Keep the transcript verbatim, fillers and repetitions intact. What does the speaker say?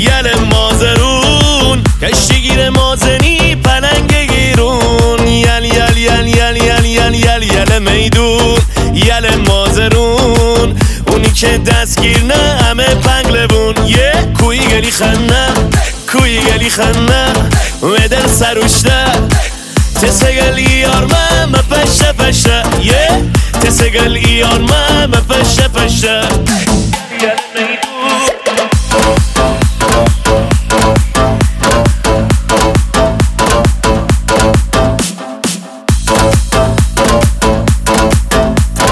یل مازرون کشتیگیر مازنی پلنگ گیرون یل یل یل یل یل یل یل یل میدون یل مازرون اونی که دستگیر نه همه پنگلبون یه کوی گلی خنه کوی گلی خنه و دل سروشته تسگل ایار ما مپشته پشته یه تسگل ایار ما مپشته پشته یل میدون